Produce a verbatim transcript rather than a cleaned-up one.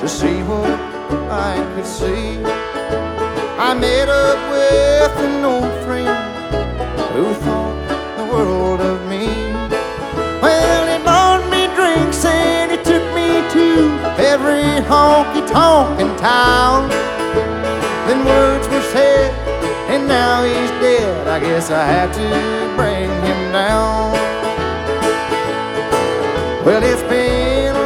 to see what I could see. I met up with an old friend who thought the world of me. Well, he bought me drinks and he took me to every honky-tonk in town. Then words were said and now he's dead. I guess I had to bring him down. Well, it's